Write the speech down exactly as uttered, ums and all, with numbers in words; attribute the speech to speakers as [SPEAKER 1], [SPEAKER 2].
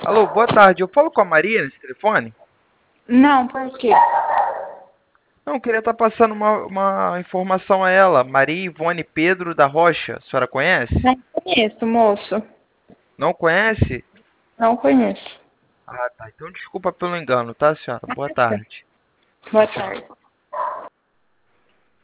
[SPEAKER 1] Alô, boa tarde. Eu falo com a Maria nesse telefone?
[SPEAKER 2] Não, por quê?
[SPEAKER 1] Não, eu queria estar passando uma, uma informação a ela. Maria Ivone Pedro da Rocha. A senhora conhece?
[SPEAKER 2] Não conheço, moço.
[SPEAKER 1] Não conhece?
[SPEAKER 2] Não conheço.
[SPEAKER 1] Ah, tá. Então desculpa pelo engano, tá, senhora? Boa tarde.
[SPEAKER 2] Boa tarde.